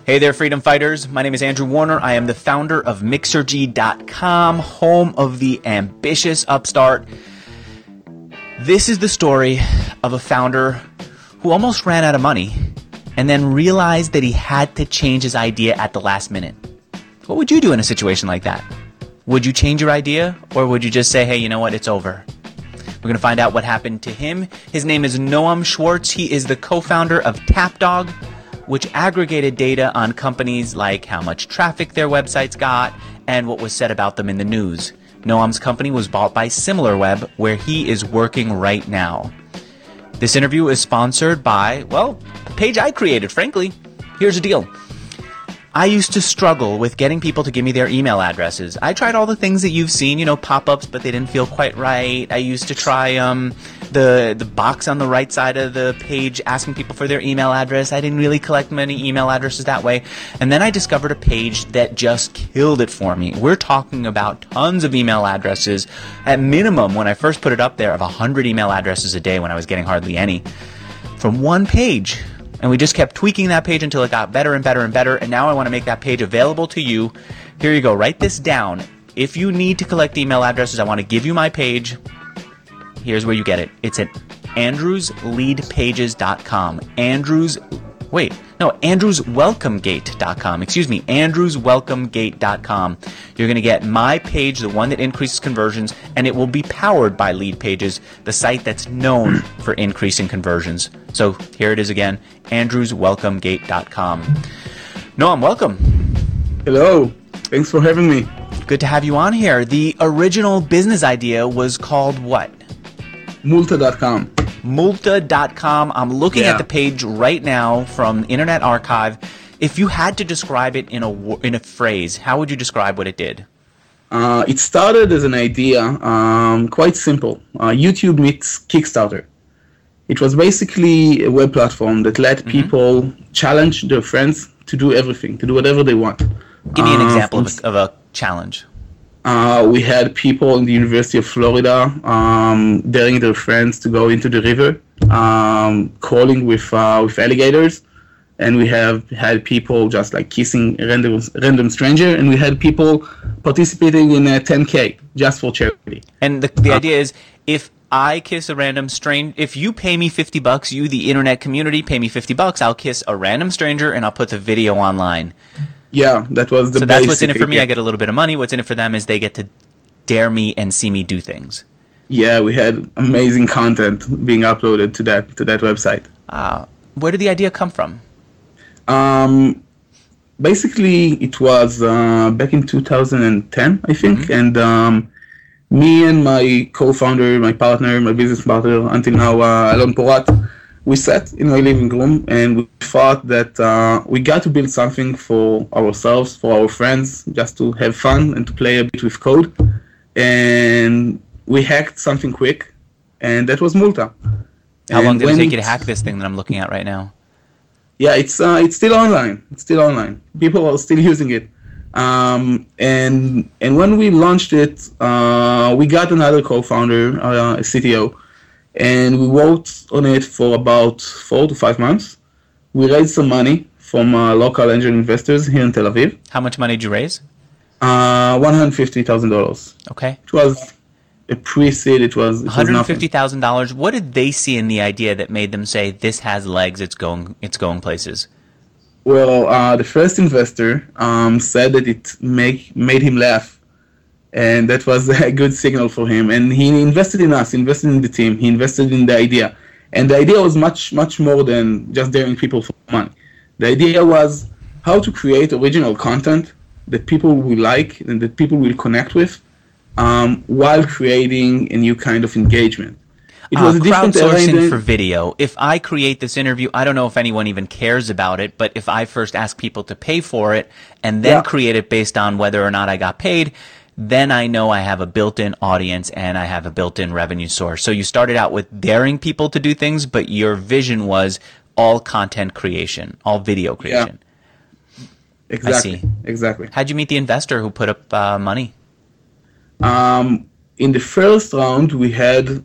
Hey there, freedom fighters. My name is Andrew Warner. I am the founder of Mixergy.com, home of the ambitious upstart. This is the story of a founder who almost ran out of money and then realized that he had to change his idea at the last minute. What would you do in a situation like that? Would you change your idea, or would you just say, hey, you know what, it's over? We're going to find out what happened to him. His name is Noam Schwartz. He is the co-founder of Tapdog, which aggregated data on companies like how much traffic their websites got and what was said about them in the news. Noam's company was bought by SimilarWeb, where he is working right now. This interview is sponsored by, well, the page I created, frankly. Here's the deal. I used to struggle with getting people to give me their email addresses. I tried all the things that you've seen, pop-ups, but they didn't feel quite right. I used to try the box on the right side of the page asking people for their email address. I didn't really collect many email addresses that way. And then I discovered a page that just killed it for me. We're talking about tons of email addresses. At minimum, when I first put it up there, of 100 email addresses a day when I was getting hardly any, from one page. And we just kept tweaking that page until it got better and better and better. And now I want to make that page available to you. Here you go. Write this down. If you need to collect email addresses, I want to give you my page. Here's where you get it. It's at andrewsleadpages.com. andrewswelcomegate.com. andrewswelcomegate.com. You're going to get my page, the one that increases conversions, and it will be powered by Lead Pages, the site that's known for increasing conversions. So here it is again, andrewswelcomegate.com. Noam, welcome. Hello. Thanks for having me. Good to have you on here. The original business idea was called what? Multa.com. Multa.com. I'm looking at the page right now from Internet Archive. If you had to describe it in a phrase, how would you describe what it did? It started as an idea, quite simple. YouTube meets Kickstarter. It was basically a web platform that let people challenge their friends to do everything, to do whatever they want. Give me an example of a challenge. We had people in the University of Florida daring their friends to go into the river, crawling with alligators, and we have had people just like kissing a random stranger, and we had people participating in a 10K just for charity. And the idea is, if I kiss a random stranger, if you pay me $50, you, the internet community, pay me $50, I'll kiss a random stranger and I'll put the video online. Yeah, that was the So that's what's in it for me. I get a little bit of money. What's in it for them is they get to dare me and see me do things. Yeah, we had amazing content being uploaded to that website. Where did the idea come from? Basically, it was back in 2010, I think, and me and my co-founder, my partner, my business partner until now, Alon Porat, we sat in my living room and we thought that we got to build something for ourselves, for our friends, just to have fun and to play a bit with code. And we hacked something quick, and that was Multa. How long did it take you to hack this thing that I'm looking at right now? Yeah, it's still online. It's still online. People are still using it. And when we launched it, we got another co-founder, a CTO, and we worked on it for about 4 to 5 months. We raised some money from local angel investors here in Tel Aviv. How much money did you raise? $150,000. Okay. It was a pre-seed. It was $150,000. What did they see in the idea that made them say this has legs? It's going places. Well, the first investor said that it made him laugh. And that was a good signal for him. And he invested in us, invested in the team. He invested in the idea. And the idea was much, much more than just daring people for money. The idea was how to create original content that people will like and that people will connect with while creating a new kind of engagement. It was a different crowdsourcing for video. If I create this interview, I don't know if anyone even cares about it, but if I first ask people to pay for it and then create it based on whether or not I got paid, then I know I have a built-in audience and I have a built-in revenue source. So you started out with daring people to do things, but your vision was all content creation, all video creation. Yeah. Exactly. I see. Exactly. How'd you meet the investor who put up money? In the first round, we had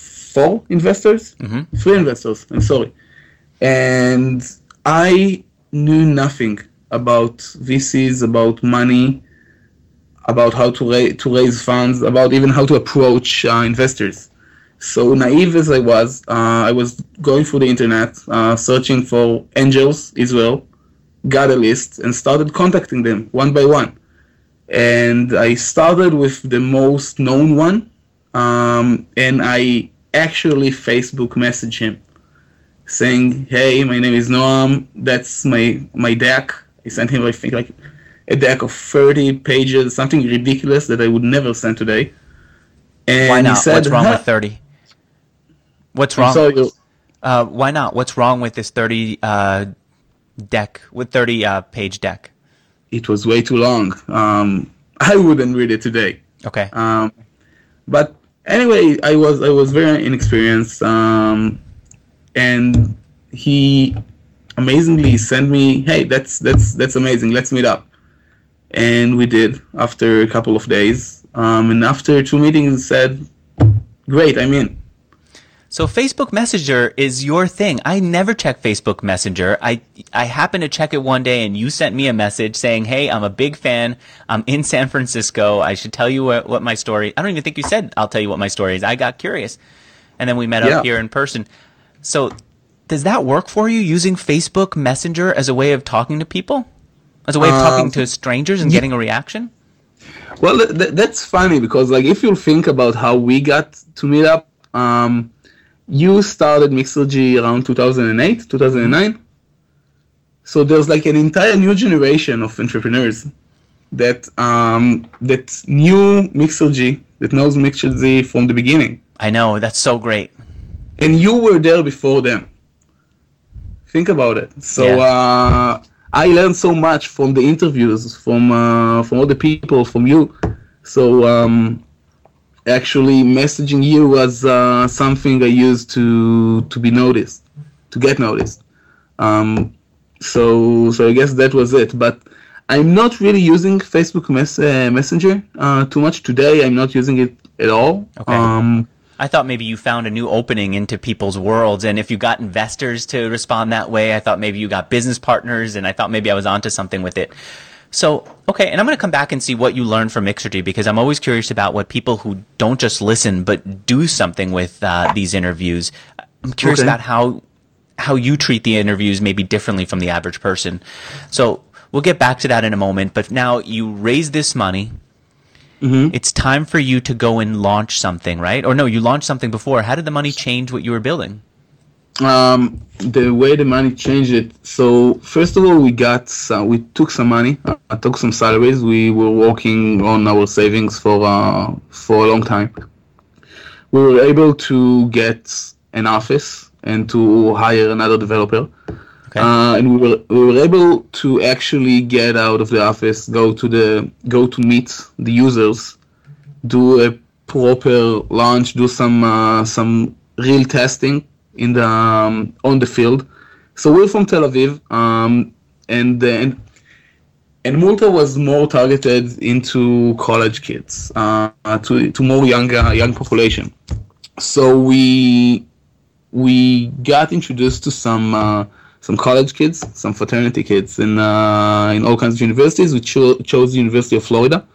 4 investors, 3 investors, I'm sorry. And I knew nothing about VCs, about money, about how to raise funds, about even how to approach investors. So naive as I was going through the internet, searching for angels, Israel, got a list, and started contacting them one by one. And I started with the most known one, and I actually Facebook messaged him, saying, "Hey, my name is Noam. That's my deck." I sent him, I think, like a deck of 30 pages, something ridiculous that I would never send today. And why not? He said, what's wrong with 30? What's wrong? Why not? What's wrong with this 30 deck, with 30 page deck? It was way too long. I wouldn't read it today. Okay. But anyway, I was very inexperienced, and he amazingly sent me, "Hey, that's amazing. Let's meet up." And we did after a couple of days. And after 2 meetings, said, "Great, I'm in." So Facebook Messenger is your thing. I never check Facebook Messenger. I happened to check it one day, and you sent me a message saying, "Hey, I'm a big fan. I'm in San Francisco. I should tell you what my story." I don't even think you said, "I'll tell you what my story is." I got curious, and then we met up here in person. So does that work for you, using Facebook Messenger as a way of talking to people? As a way of talking to strangers and getting a reaction? Well, that's funny, because like if you think about how we got to meet up, you started Mixergy around 2008, 2009. So there's like an entire new generation of entrepreneurs that knew Mixergy, that knows Mixergy from the beginning. I know, that's so great. And you were there before them. Think about it. So I learned so much from the interviews, from all the people, from you. So actually messaging you was something I used to be noticed, to get noticed. So I guess that was it. But I'm not really using Facebook Messenger too much today. I'm not using it at all. Okay. I thought maybe you found a new opening into people's worlds, and if you got investors to respond that way, I thought maybe you got business partners, and I thought maybe I was onto something with it. So, okay, and I'm going to come back and see what you learned from Mixergy, because I'm always curious about what people who don't just listen but do something with these interviews. I'm curious about how you treat the interviews maybe differently from the average person. So we'll get back to that in a moment, but now you raise this money. Mm-hmm. It's time for you to go and launch something, right? Or no, you launched something before. How did the money change what you were building? The way the money changed it. So first of all, we took some money. I took some salaries. We were working on our savings for a long time. We were able to get an office and to hire another developer. Okay. And we were able to actually get out of the office, go to meet the users, do a proper launch, do some real testing in the on the field. So we're from Tel Aviv, and Multa was more targeted into college kids, to more young population. So we got introduced to some college kids, some fraternity kids in all kinds of universities. We chose the University of Florida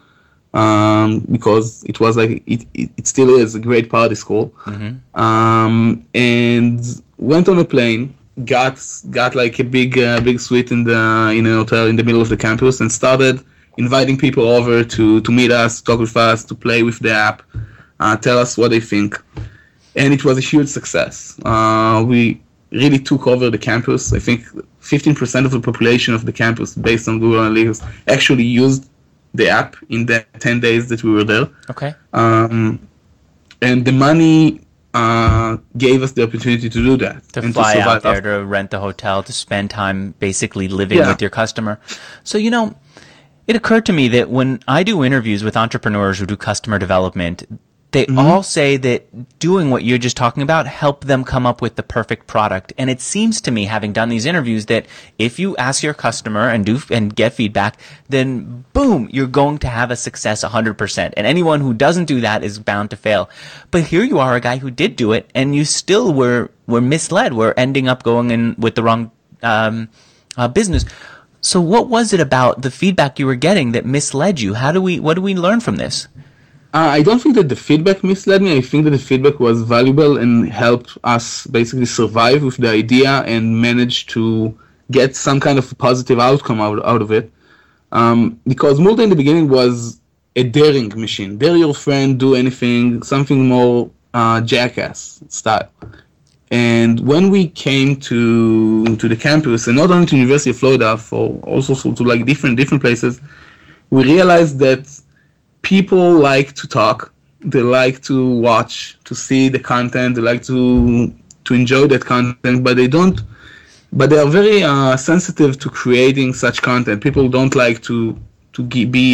because it was like it still is a great party school. Mm-hmm. And went on a plane, got like a big suite in an hotel in the middle of the campus, and started inviting people over to meet us, talk with us, to play with the app, tell us what they think. And it was a huge success. We really took over the campus. I think 15% of the population of the campus, based on Google Analytics, actually used the app in the 10 days that we were there. Okay. And the money gave us the opportunity to do that. To fly out there, to rent the hotel, to spend time basically living with your customer. So, it occurred to me that when I do interviews with entrepreneurs who do customer development, they all say that doing what you're just talking about helped them come up with the perfect product. And it seems to me, having done these interviews, that if you ask your customer and get feedback, then boom, you're going to have a success 100%. And anyone who doesn't do that is bound to fail. But here you are, a guy who did do it, and you still were misled. We're ending up going in with the wrong business. So what was it about the feedback you were getting that misled you? What do we learn from this? I don't think that the feedback misled me. I think that the feedback was valuable and helped us basically survive with the idea and manage to get some kind of positive outcome out of it. Because Multa in the beginning was a daring machine. Dare your friend, do anything, something more jackass style. And when we came to the campus, and not only to University of Florida, also to like different places, we realized that people like to talk, they like to watch, to see the content, they like to enjoy that content, but they are very sensitive to creating such content. People don't like to be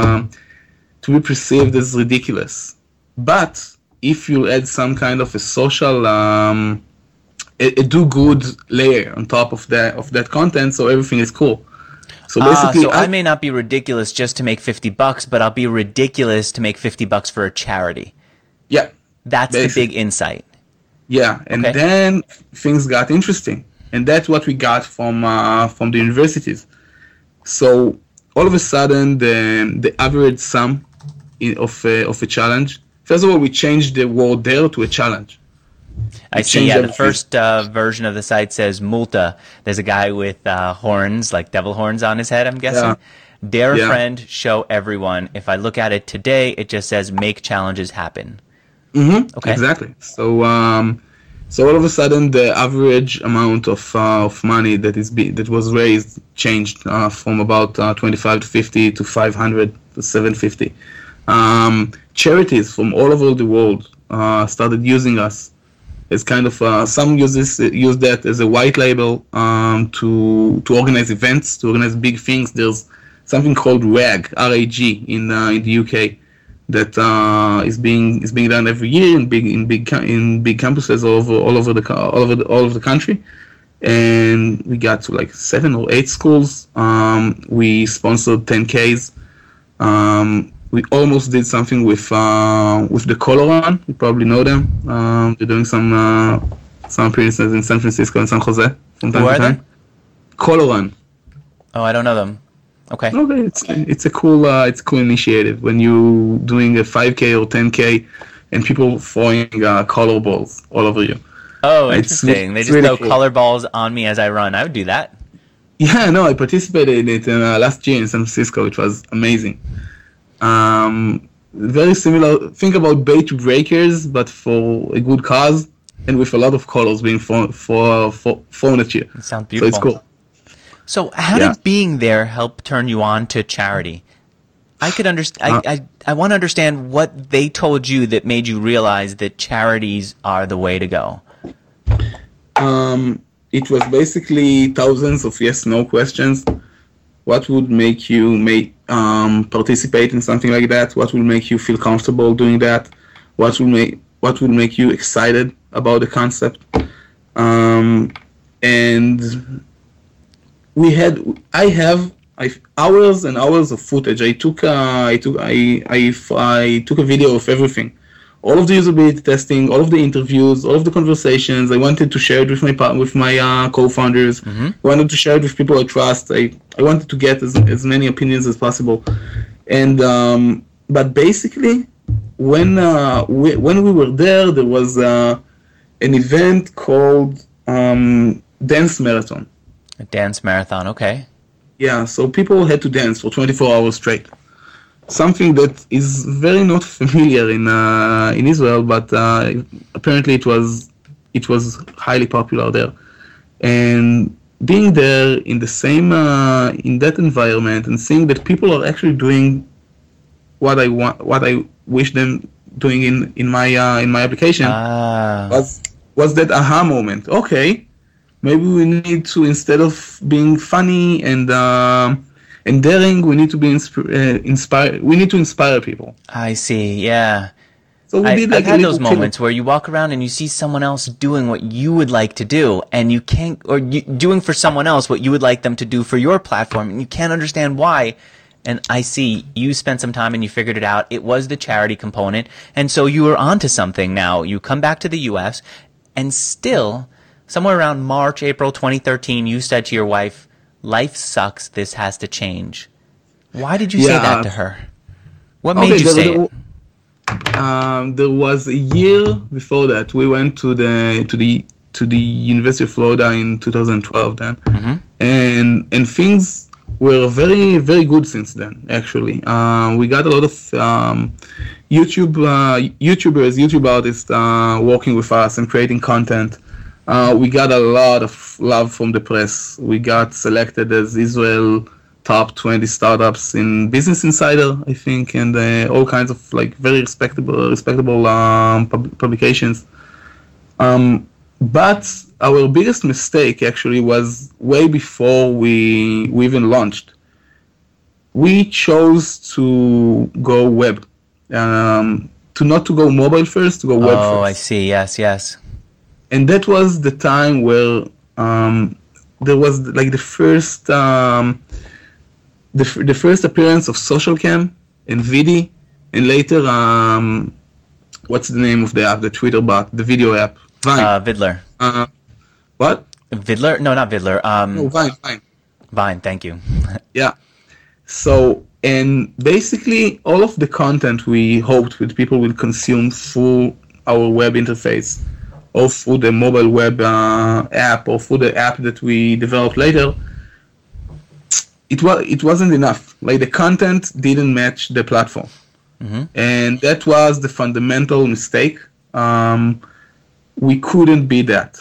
perceived as ridiculous. But if you add some kind of a social a do-good layer on top of that content, so everything is cool. So basically, I may not be ridiculous just to make $50, but I'll be ridiculous to make $50 for a charity. Yeah, that's basically the big insight. Yeah, and then things got interesting, and that's what we got from the universities. So all of a sudden, the average sum of a challenge. First of all, we changed the word "dare" to a challenge. I see. Yeah, the first version of the site says Multa. There's a guy with horns, like devil horns on his head, I'm guessing. Yeah. Dare a friend, show everyone. If I look at it today, it just says make challenges happen. Mm-hmm. Okay. Exactly. So all of a sudden, the average amount of money that was raised changed from about 25 to 50 to 500 to 750. Charities from all over the world started using us. It's kind of some use that as a white label to organize events, to organize big things. There's something called RAG, R-A-G, in the UK that is being done every year in big campuses all over the country, and we got to like 7 or 8 schools. We sponsored 10Ks. We almost did something with the Color Run. You probably know them. They're doing some appearances in San Francisco and San Jose from time to time. Color Run. Oh, I don't know them. Okay. It's a cool initiative when you doing a 5K or 10K and people throwing color balls all over you. Oh, interesting. They just really throw color balls on me as I run. I would do that. Yeah, no, I participated in it last year in San Francisco. It was amazing. Very similar. Think about bait breakers, but for a good cause, and with a lot of colors being thrown at you. It sounds beautiful. So it's cool. So how did being there help turn you on to charity? I could understand. I want to understand what they told you that made you realize that charities are the way to go. It was basically thousands of yes/no questions. What would make you participate in something like that? What will make you feel comfortable doing that? What will make you excited about the concept? And I have hours and hours of footage. I took a video of everything, all of the usability testing, all of the interviews, all of the conversations. I wanted to share it with my co-founders. Mm-hmm. I wanted to share it with people I trust. I wanted to get as many opinions as possible. And but basically, when we were there was an event called Dance Marathon. A dance marathon, okay. Yeah, so people had to dance for 24 hours straight. Something that is very not familiar in Israel, but apparently it was highly popular there. And being there in the same in that environment and seeing that people are actually doing what I wish them doing in my application was that aha moment. Okay. Maybe we need to, instead of being funny and daring, we need to be inspired. We need to inspire people. I see. Yeah. So I've had those moments where you walk around and you see someone else doing what you would like to do, and you can't, or doing for someone else what you would like them to do for your platform, and you can't understand why. And I see you spent some time and you figured it out. It was the charity component, and so you were onto something. Now you come back to the U.S. and still. Somewhere around March, April 2013, you said to your wife, life sucks, this has to change. Why did you say Yeah. that to her? What made you say it? There was a year before that. We went to the University of Florida in 2012 then, and things were very, very good since then. Actually, we got a lot of YouTube artists working with us and creating content. We got a lot of love from the press. We got selected as Israel top 20 startups in Business Insider, I think, and all kinds of like very respectable publications. But our biggest mistake actually was way before we even launched. We chose to go web, not to go mobile first, to go web first. Oh, I see. Yes. And that was the time where there was like the first appearance of SocialCam and Vidi, and later what's the name of the app, the Twitter bot, the video app, Vine. Vidler. What? Vidler? No, not Vidler. No, Vine. Vine. Thank you. Yeah. So, and basically all of the content we hoped that people will consume through our web interface, or through the mobile web app, or through the app that we developed later, it wasn't enough. Like the content didn't match the platform, and that was the fundamental mistake. We couldn't be that.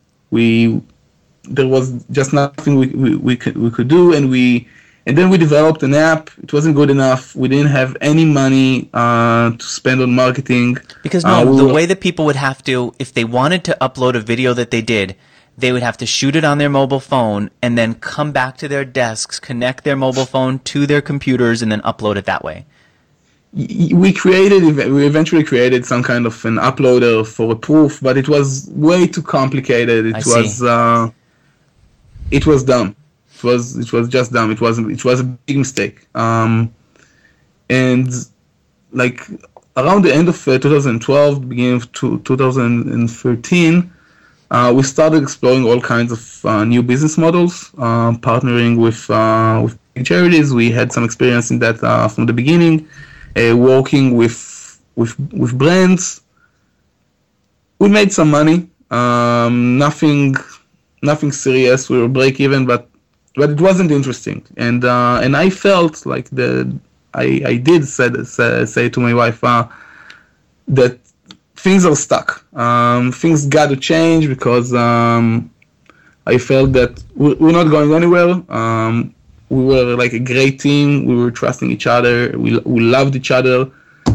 There was just nothing we could do, and then we developed an app. It wasn't good enough. We didn't have any money to spend on marketing. Because the way that people would have to, if they wanted to upload a video that they did, they would have to shoot it on their mobile phone and then come back to their desks, connect their mobile phone to their computers, and then upload it that way. We eventually created some kind of an uploader for a proof, but it was way too complicated. It was dumb. It was just dumb. It was a big mistake. And like around the end of 2012, beginning of 2013, we started exploring all kinds of new business models, partnering with charities. We had some experience in that from the beginning, working with brands. We made some money, nothing serious. We were break even, but it wasn't interesting. And I felt like I did say to my wife that things are stuck. Things got to change because I felt that we're not going anywhere. We were like a great team. We were trusting each other. We loved each other.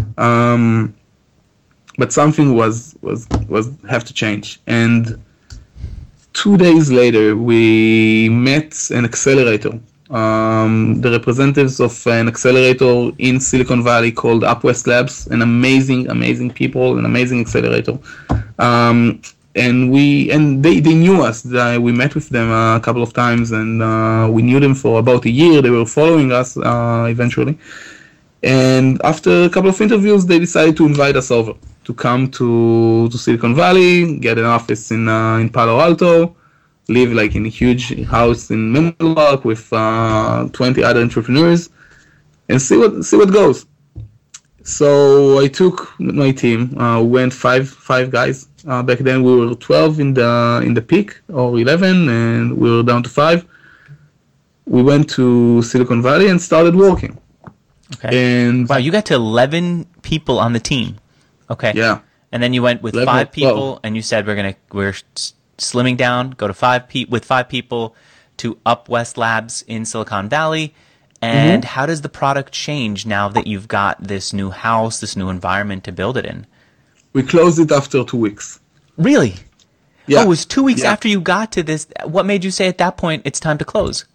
But something was have to change. And 2 days later, we met an accelerator. The representatives of an accelerator in Silicon Valley called UpWest Labs, an amazing people, an amazing accelerator. And they knew us. We met with them a couple of times, and we knew them for about a year. They were following us eventually. And after a couple of interviews, they decided to invite us over to come to Silicon Valley, get an office in Palo Alto, live like in a huge house in Menlo Park with 20 other entrepreneurs, and see what goes. So I took my team. Went five guys. Back then we were 12 in the peak, or 11, and we were down to 5. We went to Silicon Valley and started working. Okay. And wow, you got to 11 people on the team. Okay. Yeah. And then you went with 5 people, and you said we're slimming down, go to with 5 people to UpWest Labs in Silicon Valley. And how does the product change now that you've got this new house, this new environment to build it in? We closed it after 2 weeks. Really? Yeah. Oh, it was 2 weeks after you got to this. What made you say at that point it's time to close?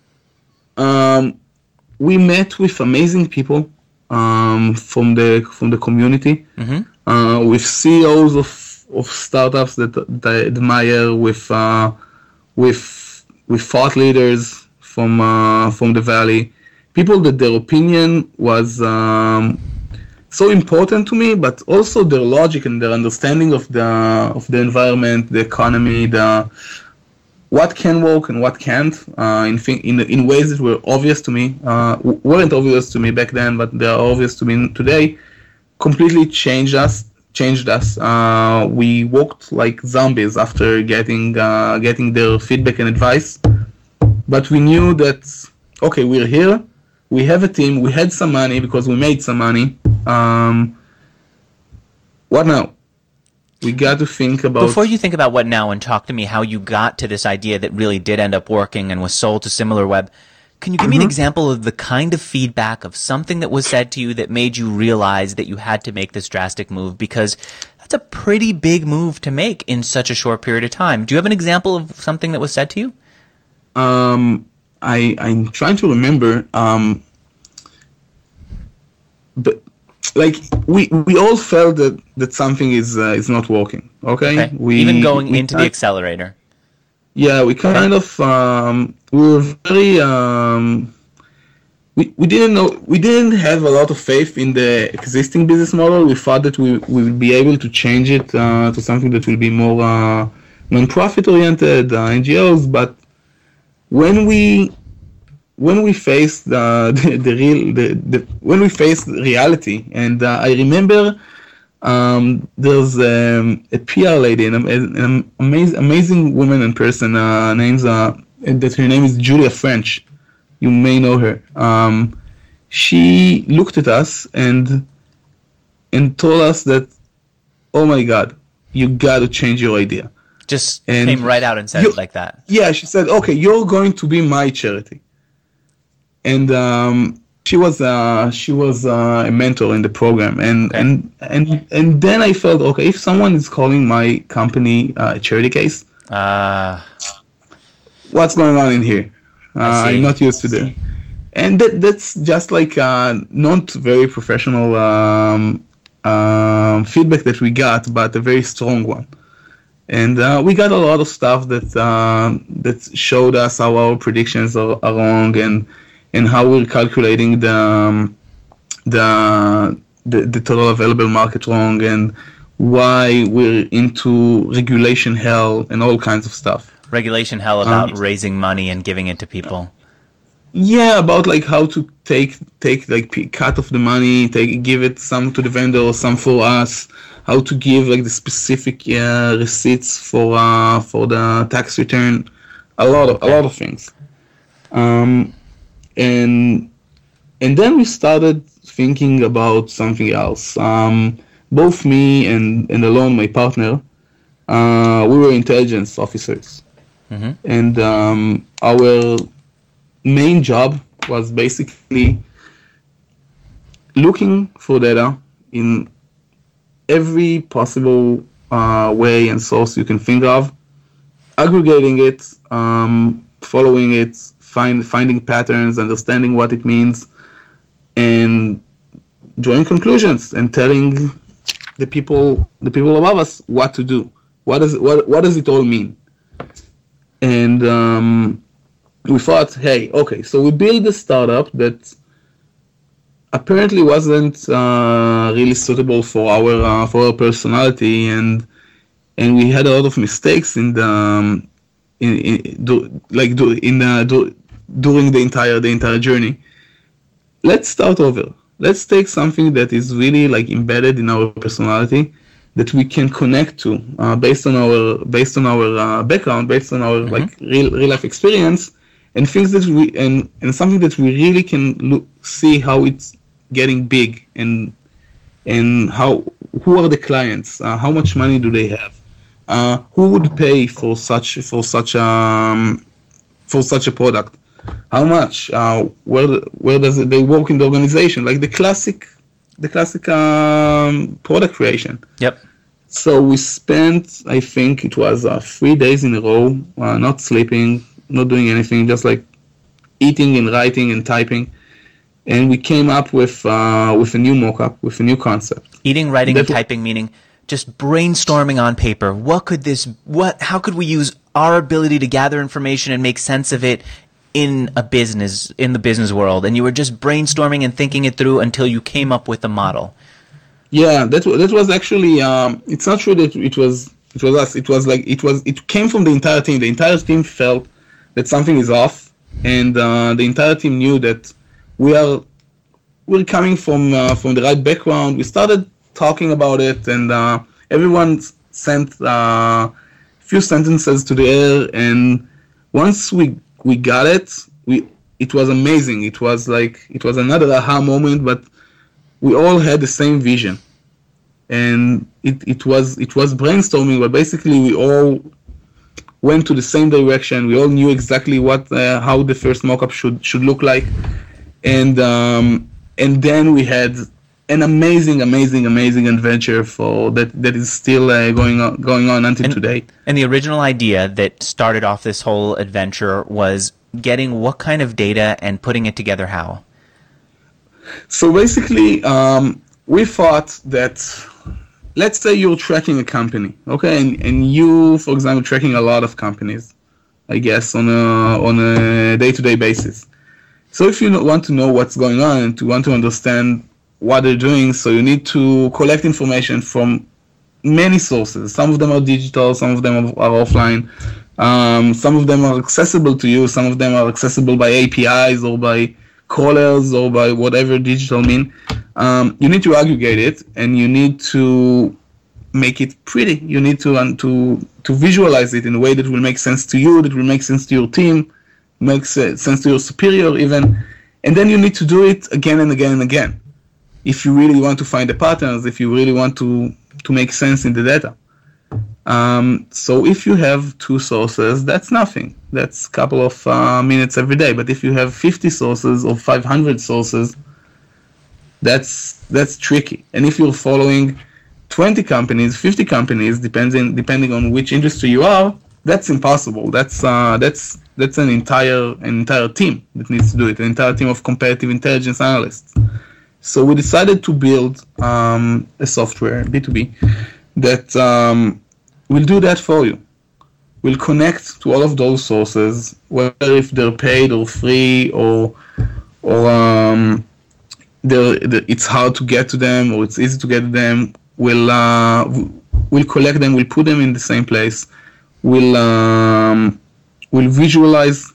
We met with amazing people from the community, with CEOs of startups that I admire, with thought leaders from the valley, people that their opinion was so important to me, but also their logic and their understanding of the environment, the economy, what can work and what can't in ways that were obvious to me, weren't obvious to me back then, but they are obvious to me today. Completely changed us. We walked like zombies after getting their feedback and advice. But we knew that, okay, we're here. We have a team. We had some money because we made some money. What now? We got to think about... Before you think about what now and talk to me how you got to this idea that really did end up working and was sold to SimilarWeb, can you give me an example of the kind of feedback of something that was said to you that made you realize that you had to make this drastic move? Because that's a pretty big move to make in such a short period of time. Do you have an example of something that was said to you? I'm trying to remember, but like we all felt that something is not working. Okay? Even going into the accelerator. Yeah, we kind of we were very we didn't have a lot of faith in the existing business model. We thought that we would be able to change it to something that will be more non-profit oriented, NGOs, but when we faced when we faced reality, and I remember there's a PR lady, an amazing woman and person, that her name is Julia French. You may know her. She looked at us and told us that, oh my God, you got to change your idea. Just came right out and said it like that. Yeah, she said, okay, you're going to be my charity. And she was a mentor in the program, and then I felt, okay, if someone is calling my company a charity case, what's going on in here? I'm not used to that. And that's just like not very professional feedback that we got, but a very strong one. And we got a lot of stuff that showed us how our predictions are wrong, and how we're calculating the total available market wrong, and why we're into regulation hell and all kinds of stuff. Regulation hell about raising money and giving it to people. Yeah, about like how to take like cut of the money, give it some to the vendor, some for us. How to give like the specific receipts for the tax return, a lot of things. And then we started thinking about something else. Both me and Alon, my partner, we were intelligence officers. Mm-hmm. And our main job was basically looking for data in every possible way and source you can think of, aggregating it, following it, finding patterns, understanding what it means, and drawing conclusions and telling the people above us what to do. What does it all mean? And we thought, hey, okay, so we built a startup that apparently wasn't really suitable for our personality, and we had a lot of mistakes during the entire journey. Let's start over. Let's take something that is really like embedded in our personality, that we can connect to based on our background, based on our like real life experience, and things that we and something that we really can see how it's getting big, and who are the clients, how much money do they have, who would pay for such a product, how much, where does they work in the organization, like the classic product creation. Yep. So we spent, I think it was 3 days in a row, not sleeping, not doing anything, just like eating and writing and typing. And we came up with a new mock-up, with a new concept. Eating, writing, and typing, meaning just brainstorming on paper. How could we use our ability to gather information and make sense of it in the business world? And you were just brainstorming and thinking it through until you came up with a model. Yeah, that was actually, it's not true that it was It was us. It came from the entire team. The entire team felt that something is off, and the entire team knew that we're coming from the right background. We started talking about it, and everyone sent a few sentences to the air. And once we got it, it was amazing. It was another aha moment, but we all had the same vision, and it was brainstorming. But basically, we all went to the same direction. We all knew exactly how the first mockup should look like, and then we had an amazing adventure that is still going on until today. And the original idea that started off this whole adventure was getting what kind of data and putting it together how? So basically, we thought that, let's say you're tracking a company, okay, and you, for example, tracking a lot of companies, I guess, on a day-to-day basis. So if you want to know what's going on and to want to understand what they're doing, so you need to collect information from many sources. Some of them are digital, some of them are offline. Some of them are accessible to you, some of them are accessible by APIs or by crawlers or by whatever digital mean. You need to aggregate it, and you need to make it pretty. You need to visualize it in a way that will make sense to you, that will make sense to your team, makes sense to your superior even, and then you need to do it again and again and again. If you really want to find the patterns, if you really want to make sense in the data. So if you have 2 sources, that's nothing. That's a couple of minutes every day. But if you have 50 sources or 500 sources, that's tricky. And if you're following 20 companies, 50 companies, depending on which industry you are, that's impossible. That's an entire team that needs to do it, an entire team of competitive intelligence analysts. So we decided to build a software, B2B, that will do that for you. We'll connect to all of those sources, whether if they're paid or free or it's hard to get to them or it's easy to get to them. We'll collect them. We'll put them in the same place. We'll visualize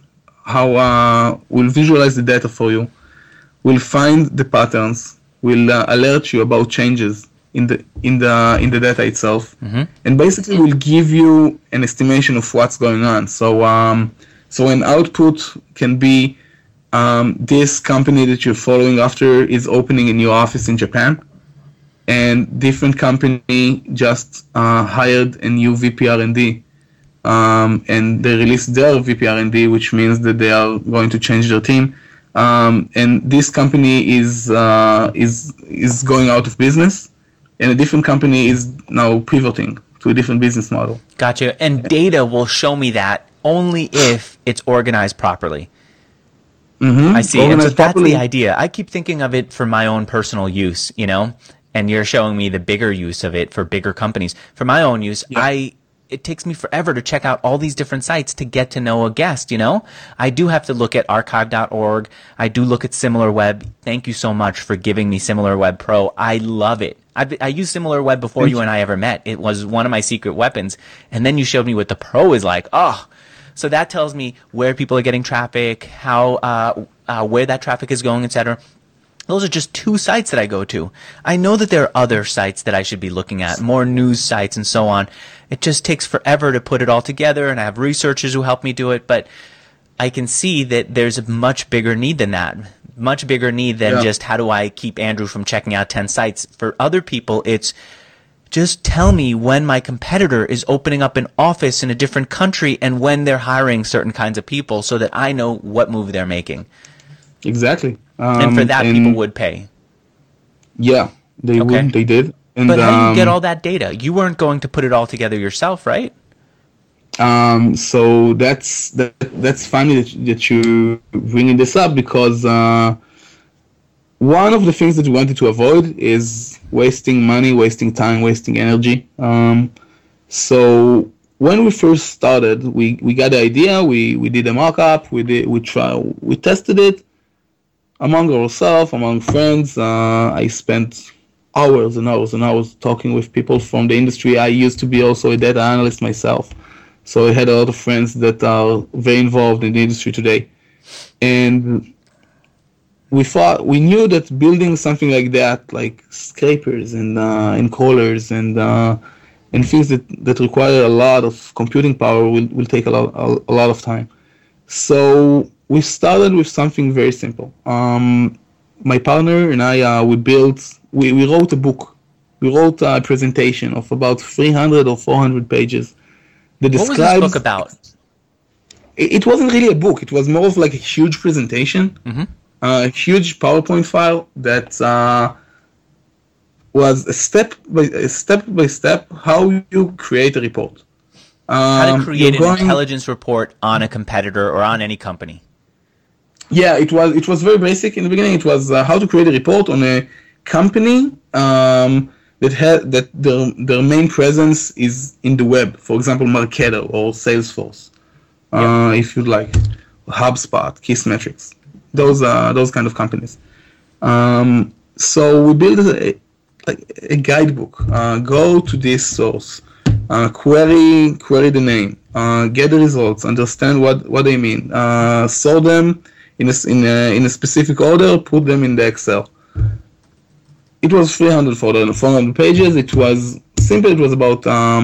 the data for you. We'll find the patterns. We'll alert you about changes in the data itself, and basically we'll give you an estimation of what's going on. So an output can be this company that you're following after is opening a new office in Japan, and different company just hired a new VP R&D, and they released their VP R&D, which means that they are going to change their team. And this company is going out of business, and a different company is now pivoting to a different business model. Gotcha. And data will show me that only if it's organized properly. I see. And so that's the idea. I keep thinking of it for my own personal use, and you're showing me the bigger use of it for bigger companies. For my own use, it takes me forever to check out all these different sites to get to know a guest, I do have to look at archive.org. I do look at SimilarWeb. Thank you so much for giving me SimilarWeb Pro. I love it. I used SimilarWeb before you and I ever met. It was one of my secret weapons. And then you showed me what the Pro is like. Oh, so that tells me where people are getting traffic, how, where that traffic is going, etc. Those are just 2 sites that I go to. I know that there are other sites that I should be looking at, more news sites and so on. It just takes forever to put it all together, and I have researchers who help me do it, but I can see that there's a much bigger need than that. Much bigger need than just how do I keep Andrew from checking out 10 sites. For other people, it's just tell me when my competitor is opening up an office in a different country and when they're hiring certain kinds of people so that I know what move they're making. Exactly. And for that, people would pay. Yeah, they would. They did. And, but how do you get all that data? You weren't going to put it all together yourself, right? So that's funny that you bringing this up, because one of the things that we wanted to avoid is wasting money, wasting time, wasting energy. So when we first started, we got the idea. We did a mock-up. We tested it among ourselves, among friends. I spent hours and hours and hours talking with people from the industry. I used to be also a data analyst myself, so I had a lot of friends that are very involved in the industry today. And we knew that building something like that, like scrapers and crawlers and things that require a lot of computing power will take a lot of time. So we started with something very simple. My partner and I, we wrote a book. We wrote a presentation of about 300 or 400 pages. What was this book about? It wasn't really a book. It was more of like a huge presentation, a huge PowerPoint file that was a step by step how you create a report. How to create an intelligence report on a competitor or on any company. Yeah, it was very basic in the beginning. It was how to create a report on a company that their main presence is in the web. For example, Marketo or Salesforce. If you like, HubSpot, Kissmetrics, those kind of companies. So we built a guidebook. Go to this source, query the name, get the results, understand what they mean, sort them in a specific order, put them in the Excel. It was 400 pages. It was simple. It was about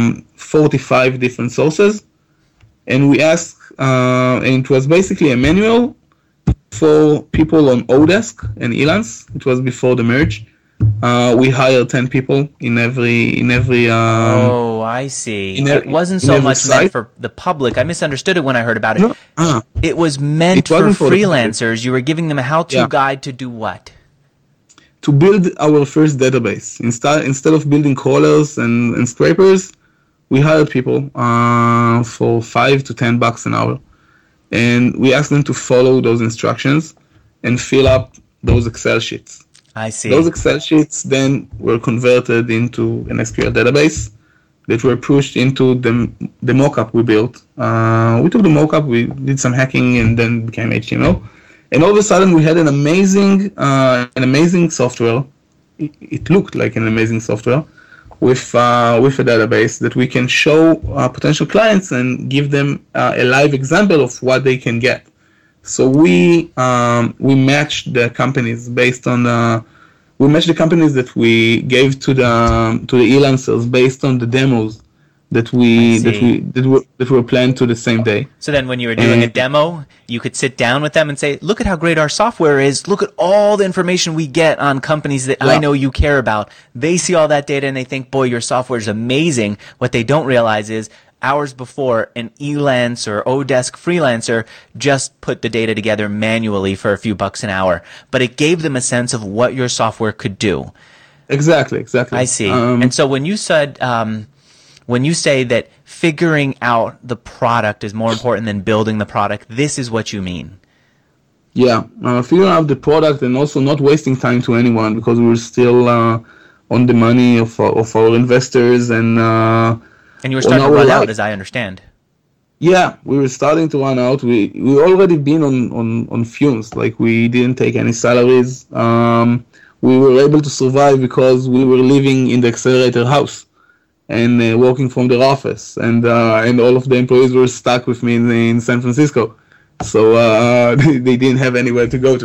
45 different sources. And we asked, and it was basically a manual for people on Odesk and Elance. It was before the merge. We hired 10 people in every. Oh, I see. It wasn't so much meant for the public. I misunderstood it when I heard about it. No, it was meant for freelancers. You were giving them a how-to guide to do what? To build our first database. Instead of building crawlers and scrapers, we hired people for $5 to $10 an hour, and we asked them to follow those instructions and fill up those Excel sheets. I see. Those Excel sheets then were converted into an SQL database that were pushed into the mockup we built. We took the mockup, we did some hacking, and then became HTML. And all of a sudden, we had an amazing software. It looked like an amazing software with a database that we can show potential clients and give them a live example of what they can get. So we matched the companies based on we matched the companies that we gave to the e-lancers based on the demos that were planned to the same day. So then when you were doing a demo, you could sit down with them and say, look at how great our software is. Look at all the information we get on companies that I know you care about. They see all that data and they think, boy, your software is amazing. What they don't realize is hours before, an Elance or Odesk freelancer just put the data together manually for a few bucks an hour. But it gave them a sense of what your software could do. Exactly. I see. And so when you said... when you say that figuring out the product is more important than building the product, this is what you mean. Yeah, figuring out the product and also not wasting time to anyone because we were still on the money of our investors and you were starting to run out, as I understand. Yeah, we were starting to run out. We already been on fumes. Like we didn't take any salaries. We were able to survive because we were living in the accelerator house and working from their office, and all of the employees were stuck with me in San Francisco, so they didn't have anywhere to go to.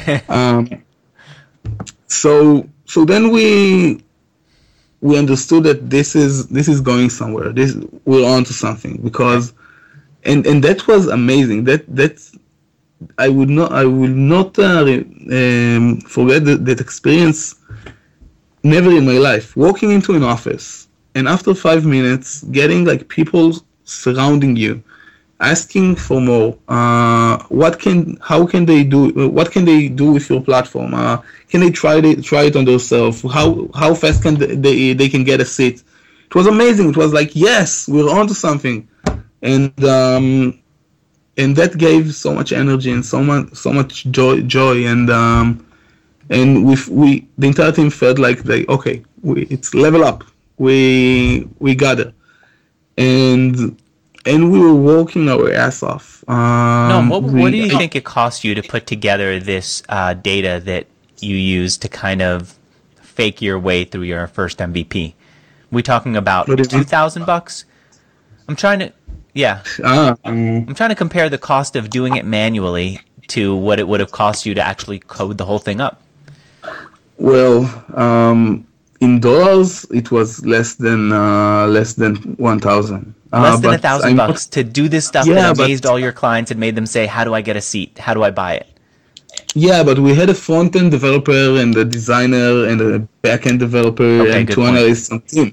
So then we understood that this is going somewhere. We're onto something because, and that was amazing. That's I will not forget that experience. Never in my life walking into an office. And after 5 minutes, getting like people surrounding you, asking for more. What can they do with your platform? Can they try it on themselves? How fast can they can get a seat? It was amazing. It was like, yes, we're onto something, and that gave so much energy and so much joy, and the entire team felt like it's level up. We got it, and we were working our ass off. What do you think it cost you to put together this data that you used to kind of fake your way through your first MVP? We talking about $2,000? I'm trying to, yeah. I'm trying to compare the cost of doing it manually to what it would have cost you to actually code the whole thing up. Well, in dollars, it was less than 1,000. Less than $1,000 to do this stuff that amazed all your clients and made them say, "How do I get a seat? How do I buy it?" Yeah, but we had a front-end developer and a designer and a back-end developer and 2 analysts on team.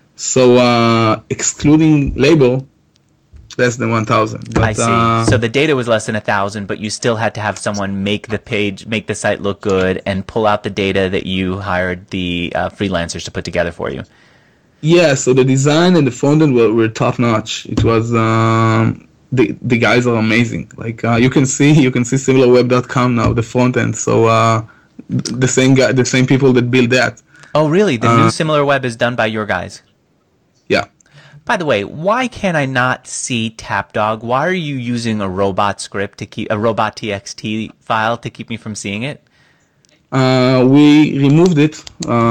So excluding labor, less than 1,000. I see. So the data was less than 1,000, but you still had to have someone make the site look good, and pull out the data that you hired the freelancers to put together for you. Yeah. So the design and the front end were top notch. It was the guys are amazing. Like you can see SimilarWeb.com now, the front end. So the same people that build that. Oh, really? The new SimilarWeb is done by your guys? Yeah. By the way, why can I not see TapDog? Why are you using a robot script to keep a robot TXT file to keep me from seeing it? We removed it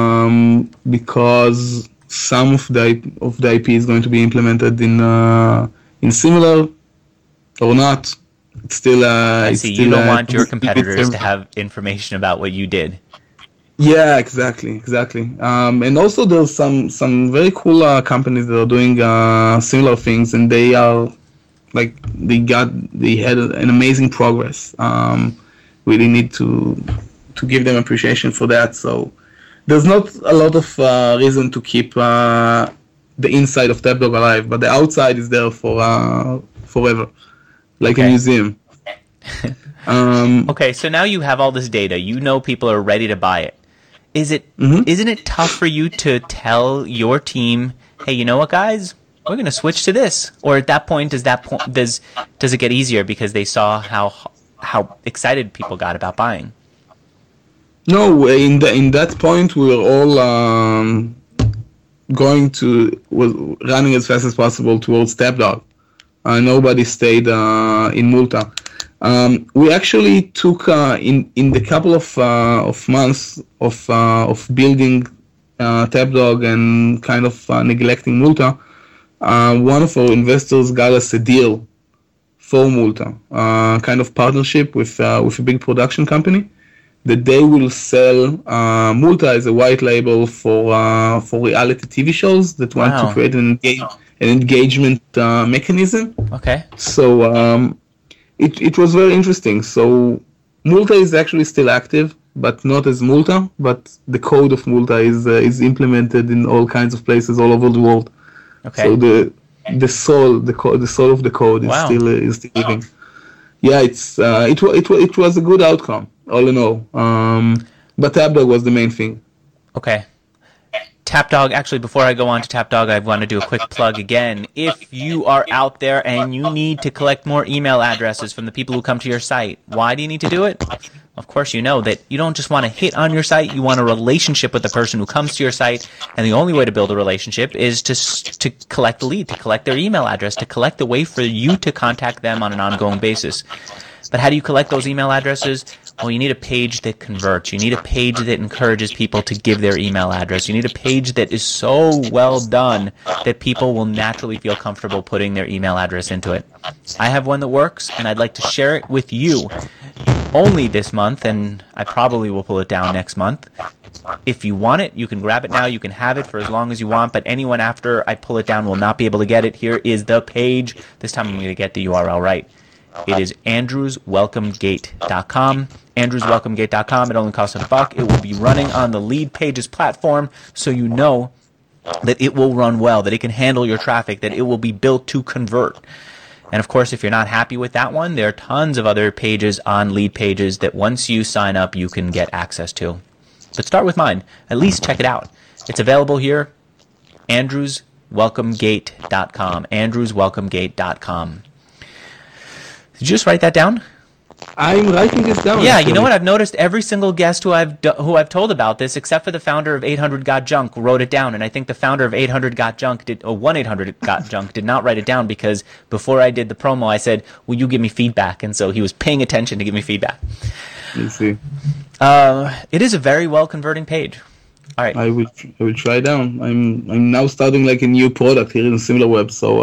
because some of the IP is going to be implemented in Similar or not. It's still. I see. You don't want your competitors to have information about what you did. Yeah, exactly. And also there's some very cool companies that are doing similar things, and they are like they had an amazing progress. Really need to give them appreciation for that. So there's not a lot of reason to keep the inside of TapDog alive, but the outside is there for forever, like a museum. Okay, so now you have all this data. You know people are ready to buy it. Isn't it tough for you to tell your team, hey, you know what, guys, we're going to switch to this? Or at that point, does it get easier because they saw how excited people got about buying? No, in that point, we were all running as fast as possible towards TapDog. Nobody stayed in Multa. We actually took in the couple of months of building TapDog and kind of neglecting Multa. One of our investors got us a deal for Multa, kind of partnership with a big production company, that they will sell Multa as a white label for reality TV shows that want to create an engagement mechanism. Okay. So it was very interesting. So Multa is actually still active, but not as Multa. But the code of Multa is implemented in all kinds of places all over the world. Okay. So the soul of the code is still living. Yeah, it was a good outcome all in all. But TapDog was the main thing. Okay. TapDog, actually, before I go on to TapDog, I want to do a quick plug again. If you are out there and you need to collect more email addresses from the people who come to your site, why do you need to do it? Of course, you know that you don't just want to hit on your site, you want a relationship with the person who comes to your site, and the only way to build a relationship is to collect the lead, to collect their email address, to collect the way for you to contact them on an ongoing basis. But how do you collect those email addresses? Well, you need a page that converts. You need a page that encourages people to give their email address. You need a page that is so well done that people will naturally feel comfortable putting their email address into it. I have one that works, and I'd like to share it with you only this month, and I probably will pull it down next month. If you want it, you can grab it now. You can have it for as long as you want, but anyone after I pull it down will not be able to get it. Here is the page. This time I'm going to get the URL right. It is andrewswelcomegate.com. andrewswelcomegate.com. It only costs $1. It will be running on the Lead Pages platform, so you know that it will run well, that it can handle your traffic, that it will be built to convert. And of course, if you're not happy with that one, there are tons of other pages on Lead Pages that once you sign up, you can get access to. But start with mine. At least check it out. It's available here. andrewswelcomegate.com. andrewswelcomegate.com. Did you just write that down? I'm writing this down. Yeah, actually. You know what? I've noticed every single guest who I've told about this, except for the founder of 800 Got Junk, wrote it down. And I think the founder of 800 Got Junk 1-800 Got Junk did not write it down because before I did the promo, I said, "Will you give me feedback?" And so he was paying attention to give me feedback. You see, it is a very well converting page. All right. I will try down. I'm now starting like a new product here in SimilarWeb. So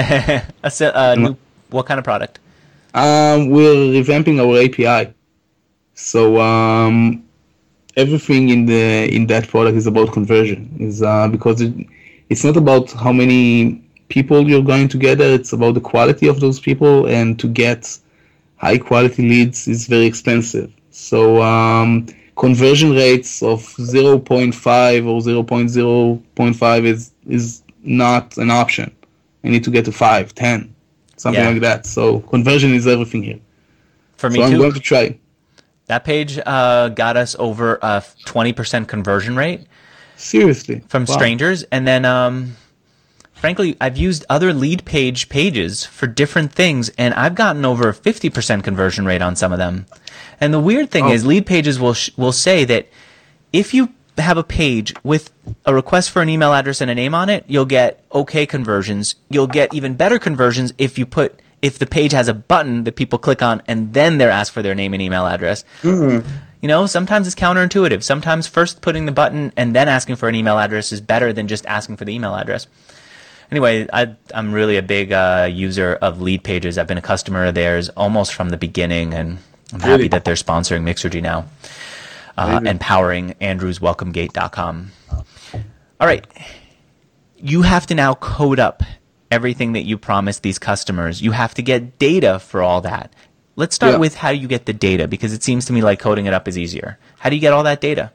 What kind of product? we're revamping our API. So everything in that product is about conversion. Is because it's not about how many people you're going to gather. It's about the quality of those people, and to get high quality leads is very expensive. So conversion rates of 0.5 or 0.0.5 is not an option. You need to get to 5, 10, something like that. So conversion is everything here. For me so too. I'm going to try. That page got us over a 20% conversion rate. Seriously? From strangers. And then, frankly, I've used other lead pages for different things, and I've gotten over a 50% conversion rate on some of them. And the weird thing is, lead pages will say that if you have a page with a request for an email address and a name on it, you'll get okay conversions. You'll get even better conversions if the page has a button that people click on and then they're asked for their name and email address. Mm-hmm. You know, sometimes it's counterintuitive. Sometimes first putting the button and then asking for an email address is better than just asking for the email address. Anyway, I'm really a big user of lead pages. I've been a customer of theirs almost from the beginning, and I'm happy that they're sponsoring Mixergy now and powering andrewswelcomegate.com. All right. You have to now code up everything that you promised these customers. You have to get data for all that. Let's start with how you get the data, because it seems to me like coding it up is easier. How do you get all that data?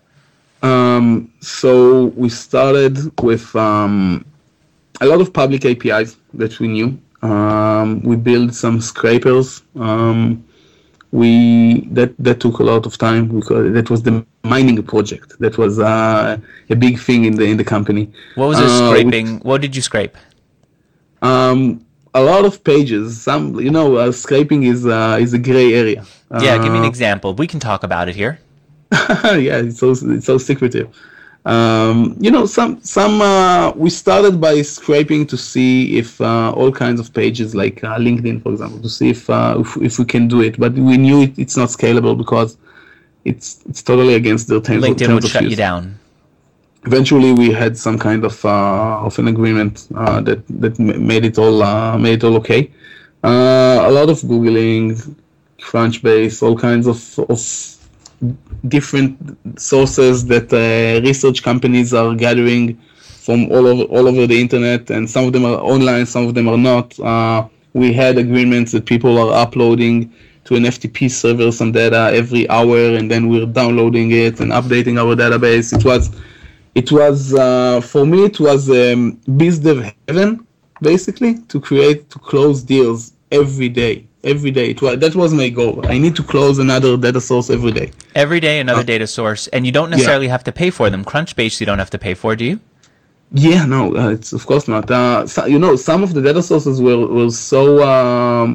So we started with a lot of public APIs that we knew. We built some scrapers. That took a lot of time because that was the mining project. That was a big thing in the company. What was the scraping? What did you scrape? A lot of pages. Scraping is a gray area. Give me an example. We can talk about it here. Yeah, it's so secretive. We started by scraping to see if all kinds of pages like LinkedIn, for example, to see if we can do it. But we knew it's not scalable because it's totally against their terms of use. LinkedIn would shut you down. Eventually, we had some kind of an agreement that made it all okay. A lot of Googling, Crunchbase, all kinds of different sources that research companies are gathering from all over the internet, and some of them are online, some of them are not. We had agreements that people are uploading to an FTP server some data every hour, and then we're downloading it and updating our database. It was for me, it was biz dev heaven, basically, to close deals every day. That was my goal. I need to close another data source every day. Every day, another data source, and you don't necessarily have to pay for them. Crunchbase, you don't have to pay for, do you? Yeah, no, it's of course not. Some of the data sources were so.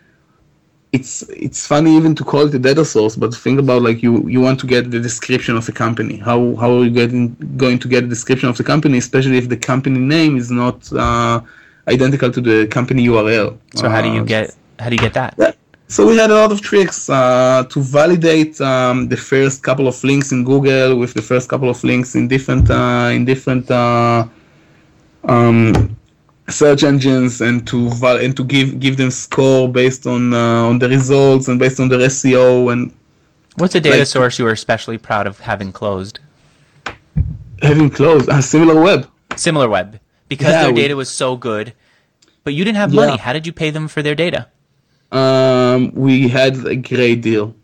It's funny even to call it a data source, but think about like you want to get the description of the company. How are you going to get a description of the company, especially if the company name is not identical to the company URL? So how do you get that? Yeah. So we had a lot of tricks to validate the first couple of links in Google with the first couple of links in different search engines, and to give them score based on the results and based on their SEO. And what's a data source you were especially proud of having closed? SimilarWeb. SimilarWeb, because their data was so good, but you didn't have money. How did you pay them for their data? We had a great deal.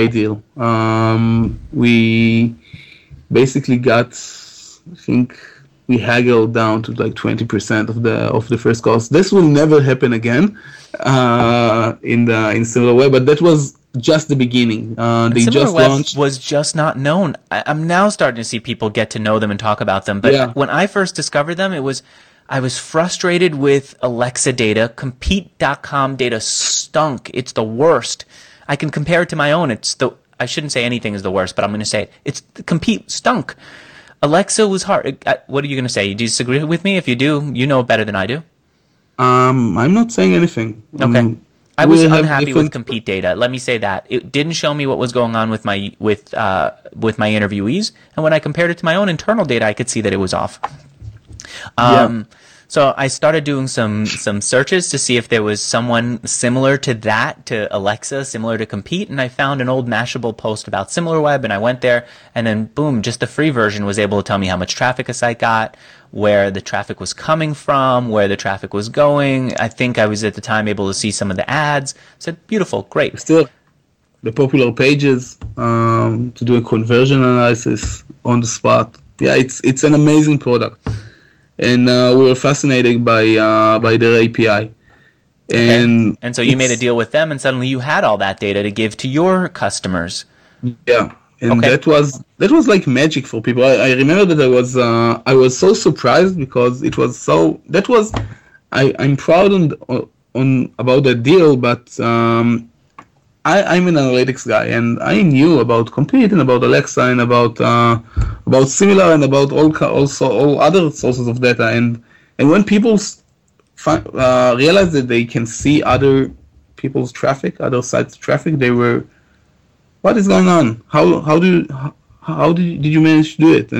We basically got, I think, we haggled down to like 20% of the first cost. This will never happen again in SimilarWeb, but that was just the beginning. They just launched. Was just not known. I'm now starting to see people get to know them and talk about them. But when I first discovered them, I was frustrated with Alexa data. Compete.com data stunk. It's the worst. I can compare it to my own. I shouldn't say anything is the worst, but I'm going to say it. It's Compete stunk. Alexa was hard. What are you going to say? Do you disagree with me? If you do, you know better than I do. I'm not saying anything. Okay. I was unhappy with Compete data. Let me say that it didn't show me what was going on with my interviewees, and when I compared it to my own internal data, I could see that it was off. So I started doing some searches to see if there was someone similar to that, to Alexa, similar to Compete, and I found an old Mashable post about SimilarWeb, and I went there, and then boom, just the free version was able to tell me how much traffic a site got, where the traffic was coming from, where the traffic was going. I think I was at the time able to see some of the ads. I said, beautiful, great. Still, the popular pages to do a conversion analysis on the spot. Yeah, it's an amazing product. And we were fascinated by their API, and so you made a deal with them, and suddenly you had all that data to give to your customers. Yeah, and that was like magic for people. I remember that I was so surprised because it was so. That was I'm proud on about that deal, but I'm an analytics guy, and I knew about Compete and about Alexa and about Similar and about all other sources of data. And when people realize that they can see other people's traffic, other sites' traffic, they were, what is going on? How did you manage to do it?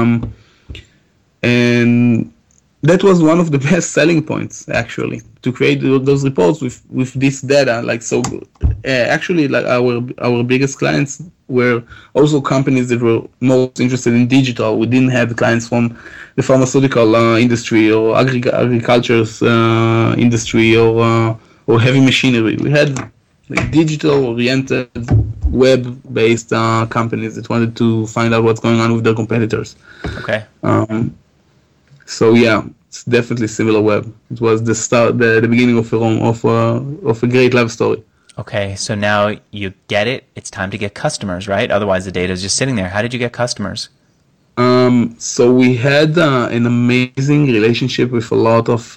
And that was one of the best selling points, actually, to create those reports with this data. Actually, like our biggest clients were also companies that were most interested in digital. We didn't have clients from the pharmaceutical industry or agriculture industry or heavy machinery. We had digital-oriented, web-based companies that wanted to find out what's going on with their competitors. Okay. So yeah, it's definitely SimilarWeb. It was the start, the beginning of a great love story. Okay, so now you get it. It's time to get customers, right? Otherwise, the data is just sitting there. How did you get customers? So we had an amazing relationship with a lot of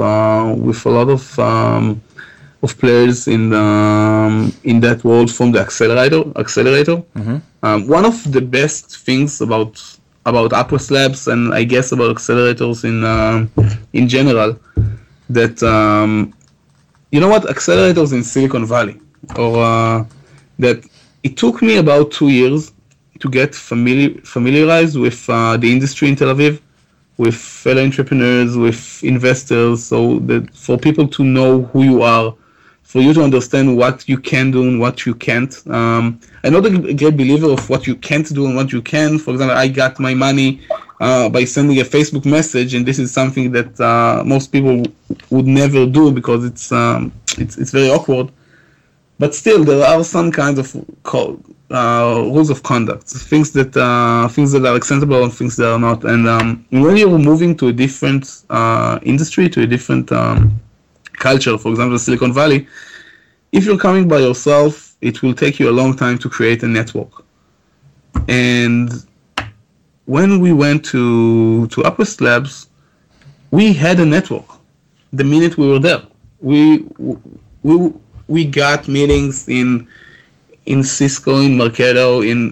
players in that world from the accelerator. Mm-hmm. One of the best things about Upwork Labs and I guess about accelerators in general, that you know what, accelerators in Silicon Valley, or that it took me about 2 years to get familiarized with the industry in Tel Aviv, with fellow entrepreneurs, with investors, so that for people to know who you are, for you to understand what you can do and what you can't. I'm not a great believer of what you can't do and what you can. For example, I got my money by sending a Facebook message, and this is something that most people would never do because it's very awkward. But still, there are some kinds of rules of conduct, things that are acceptable and things that are not. And when you're moving to a different industry, to a different culture, for example, Silicon Valley, if you're coming by yourself, it will take you a long time to create a network. And when we went to Upwork Labs, we had a network. The minute we were there, we got meetings in Cisco, in Marketo, in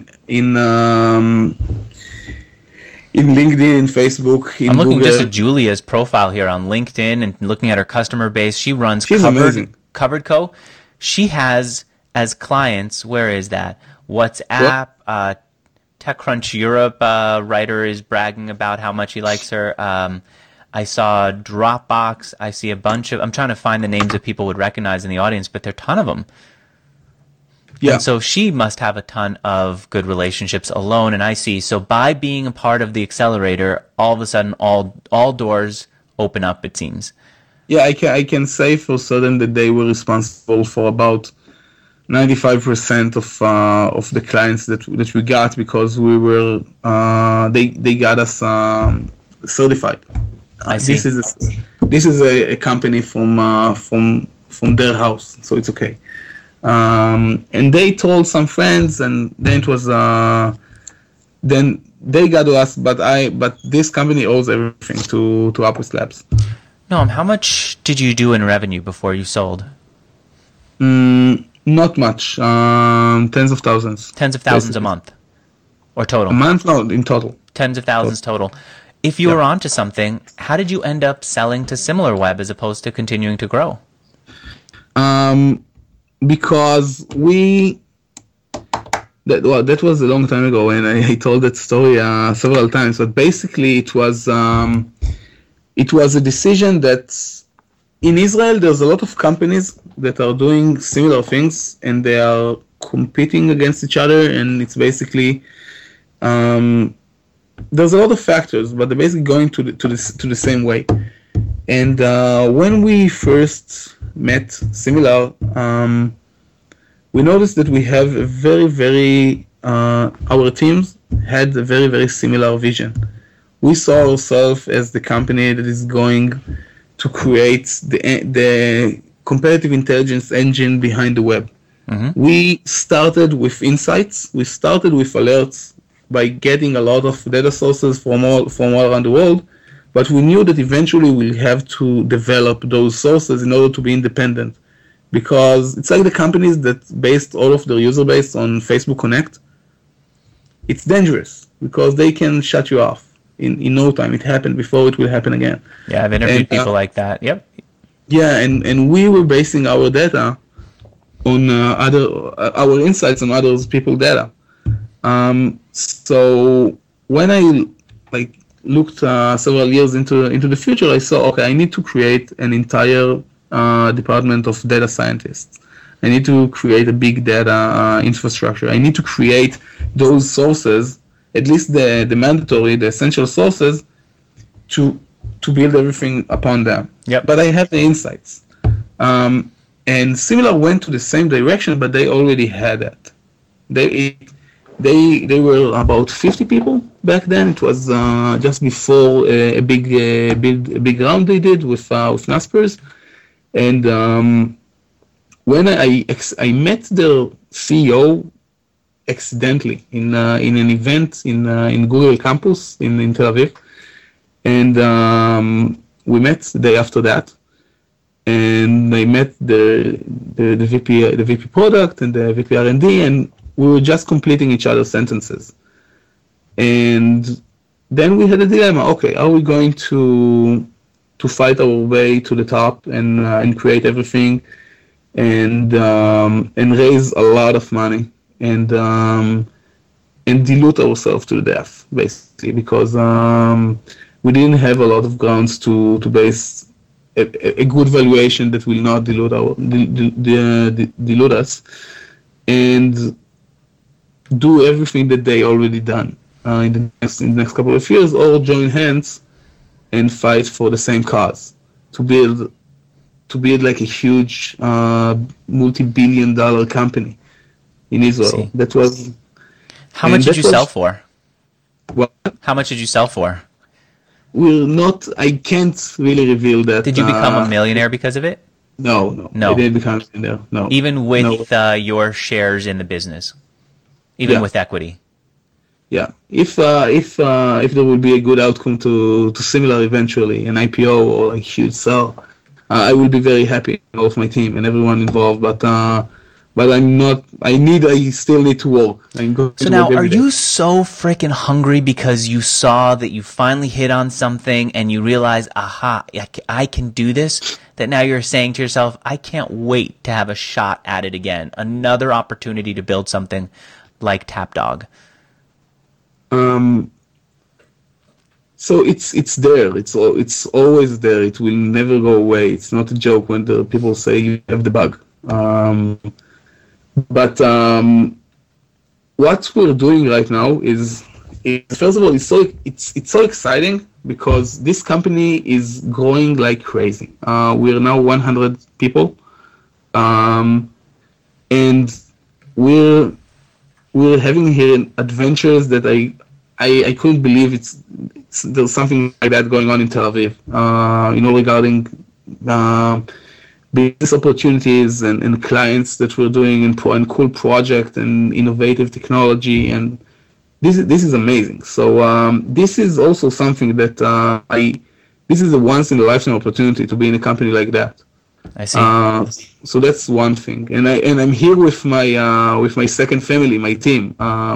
LinkedIn, in Facebook, in I'm looking Google. just at Julia's profile here on LinkedIn and looking at her customer base. She runs Covered Co. She has as clients, where is that? WhatsApp, TechCrunch Europe writer is bragging about how much he likes her. I saw Dropbox. I see a bunch of, I'm trying to find the names that people would recognize in the audience, but there are a ton of them. Yeah. And so she must have a ton of good relationships alone. And I see, so by being a part of the accelerator, all of a sudden, all doors open up, it seems. Yeah, I can say for certain that they were responsible for about 95% of the clients that we got, because we were they got us certified. I see. This is a company from their house, so it's okay. And they told some friends, and then it was then they got to us. But this company owes everything to Upwork Labs. Noam, how much did you do in revenue before you sold? Not much. Tens of thousands. Tens of thousands basically. A month, or total? A month, no, in total. Tens of thousands total. If you were onto something, how did you end up selling to SimilarWeb as opposed to continuing to grow? because that was a long time ago, and I told that story several times. But basically, it was a decision that in Israel there's a lot of companies that are doing similar things, and they are competing against each other, and it's basically there's a lot of factors, but they're basically going to the same way. And when we first met Similar, we noticed that we have a very our teams had a very similar vision. We saw ourselves as the company that is going to create the competitive intelligence engine behind the web. Mm-hmm. We started with insights. We started with alerts by getting a lot of data sources from all around the world, but we knew that eventually we'll have to develop those sources in order to be independent, because it's like the companies that based all of their user base on Facebook Connect. It's dangerous because they can shut you off in no time. It happened before, it will happen again. Yeah, I've interviewed people like that. Yep. Yeah, and we were basing our data on our insights on other people's data. So when I looked several years into the future, I saw, okay, I need to create an entire department of data scientists. I need to create a big data infrastructure. I need to create those sources, at least the mandatory, the essential sources, to build everything upon them. Yep. But I have the insights. And Similar went to the same direction, but they already had that. They were about 50 people back then. It was just before a big round they did with Naspers. And when I met their CEO accidentally in an event in Google campus in Tel Aviv, and we met the day after that, and I met the VP product and the VP R&D, and we were just completing each other's sentences. And then we had a dilemma. Okay, are we going to fight our way to the top and create everything and raise a lot of money and dilute ourselves to death, basically, because we didn't have a lot of grounds to base a good valuation that will not dilute us, and do everything that they already done in the next couple of years, or join hands and fight for the same cause, to build like a huge multi-billion-dollar company in Israel. That was. How much did you sell for? What? How much did you sell for? I can't really reveal that. Did you become a millionaire because of it? No. I didn't become a millionaire. No. Even with your shares in the business, even with equity. Yeah, if there will be a good outcome to Similar eventually, an IPO or a huge sell, I will be very happy with my team and everyone involved. But I'm not. I still need to work. So now, are you so freaking hungry because you saw that you finally hit on something and you realize, aha, I can do this? That now you're saying to yourself, I can't wait to have a shot at it again, another opportunity to build something like TapDog. So it's there. It's always there. It will never go away. It's not a joke when the people say you have the bug. But what we're doing right now is first of all, it's so exciting because this company is growing like crazy. We're now 100 people, and we're having here adventures that I couldn't believe there's something like that going on in Tel Aviv. Regarding business opportunities and clients that we're doing and cool project and innovative technology, and this is amazing. So this is also something that this is a once in a lifetime opportunity to be in a company like that. I see. So that's one thing, and I'm here with my second family, my team.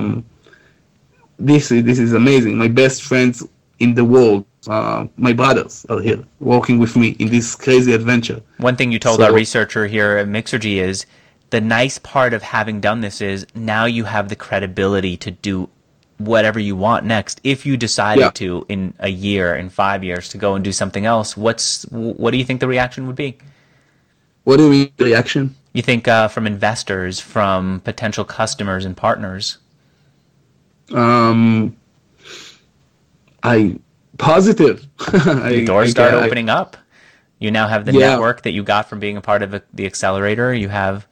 This is amazing. My best friends in the world, my brothers, are here working with me in this crazy adventure. One thing you told our researcher here at Mixergy is the nice part of having done this is now you have the credibility to do whatever you want next. If you decided to, in a year, in 5 years, to go and do something else, what do you think the reaction would be? What do you mean, the reaction? You think from investors, from potential customers and partners? Positive. The doors start opening up. You now have the network that you got from being a part of the accelerator. You have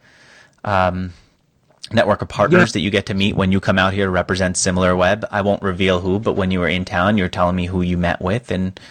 network of partners that you get to meet when you come out here to represent SimilarWeb. I won't reveal who, but when you were in town, you're telling me who you met with, and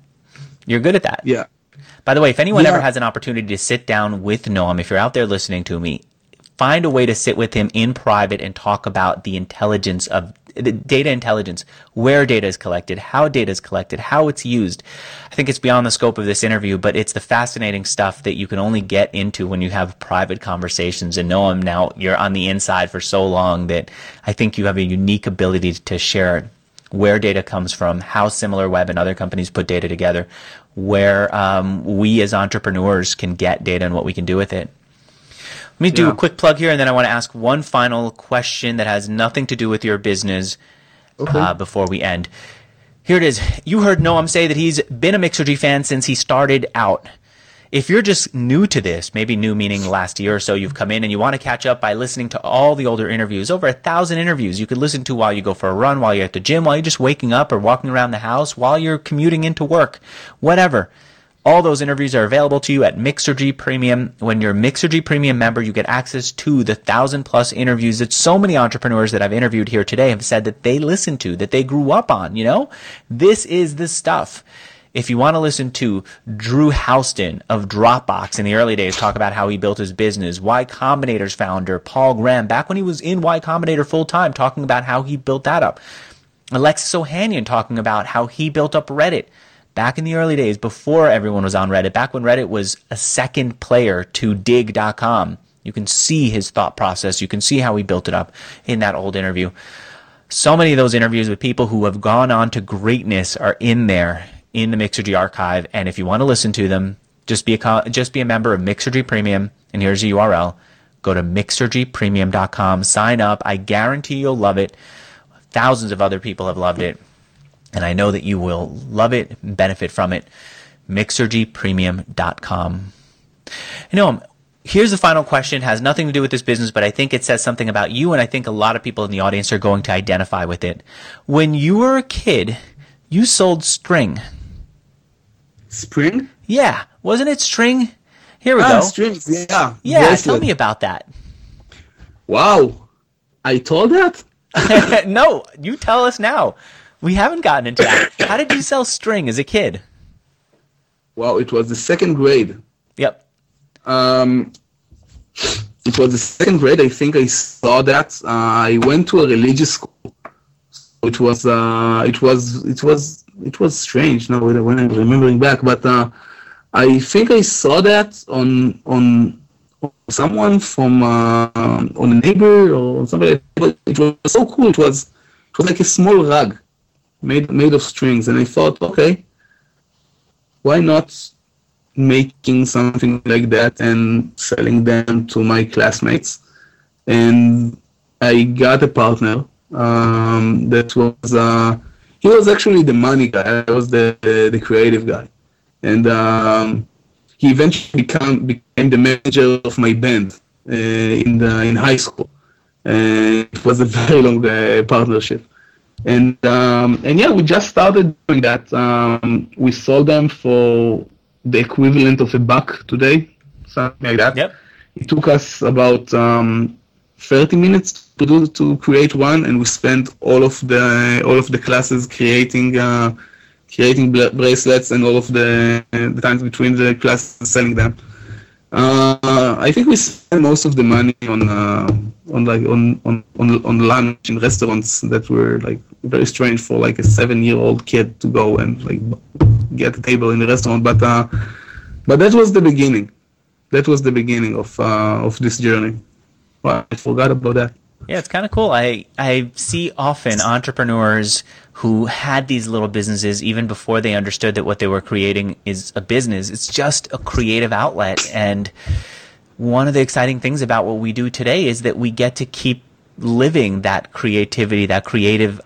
you're good at that. Yeah. By the way, if anyone ever has an opportunity to sit down with Noam, if you're out there listening to me, find a way to sit with him in private and talk about the intelligence of the data intelligence, where data is collected, how data is collected, how it's used. I think it's beyond the scope of this interview, but it's the fascinating stuff that you can only get into when you have private conversations. And Noam, now you're on the inside for so long that I think you have a unique ability to share where data comes from, how SimilarWeb and other companies put data together, where we as entrepreneurs can get data and what we can do with it. Let me do a quick plug here, and then I want to ask one final question that has nothing to do with your business before we end. Here it is. You heard Noam say that he's been a Mixergy fan since he started out. If you're just new to this, maybe new meaning last year or so you've come in and you want to catch up by listening to all the older interviews, over 1,000 interviews you could listen to while you go for a run, while you're at the gym, while you're just waking up or walking around the house, while you're commuting into work, whatever. All those interviews are available to you at Mixergy Premium. When you're a Mixergy Premium member, you get access to the 1,000+ interviews that so many entrepreneurs that I've interviewed here today have said that they listened to, that they grew up on, you know? This is the stuff. If you want to listen to Drew Houston of Dropbox in the early days talk about how he built his business, Y Combinator's founder, Paul Graham, back when he was in Y Combinator full-time, talking about how he built that up. Alexis Ohanian talking about how he built up Reddit. Back in the early days, before everyone was on Reddit, back when Reddit was a second player to Digg.com, you can see his thought process. You can see how he built it up in that old interview. So many of those interviews with people who have gone on to greatness are in there in the Mixergy archive. And if you want to listen to them, just be a member of Mixergy Premium. And here's the URL. Go to mixergypremium.com. Sign up. I guarantee you'll love it. Thousands of other people have loved it. And I know that you will love it and benefit from it. Mixergypremium.com. You know, here's the final question. It has nothing to do with this business, but I think it says something about you, and I think a lot of people in the audience are going to identify with it. When you were a kid, you sold string. Spring? Yeah. Wasn't it string? Here we go. Strings, yeah. Yeah, tell me about that. Wow. I told that? No, you tell us now. We haven't gotten into that. How did you sell string as a kid? Well, it was the second grade. Yep. It was the second grade. I think I saw that. I went to a religious school. It was strange now when I'm remembering back, but I think I saw that on someone from on a neighbor or somebody. It was so cool. It was like a small rug made of strings, and I thought, okay, why not making something like that and selling them to my classmates? And I got a partner that was he was actually the money guy. I was the creative guy, and he eventually became the manager of my band in high school. It was a very long partnership. And yeah, we just started doing that. We sold them for the equivalent of $1 today, something like that. Yep. It took us about 30 minutes to create one, and we spent all of the classes creating bracelets and all of the times between the classes selling them. I think we spent most of the money on lunch in restaurants that were like very strange for like a 7-year-old kid to go and like get a table in the restaurant. But that was the beginning. That was the beginning of this journey. Well, I forgot about that. Yeah, it's kind of cool. I see often entrepreneurs who had these little businesses even before they understood that what they were creating is a business. It's just a creative outlet. And one of the exciting things about what we do today is that we get to keep living that creativity, that creative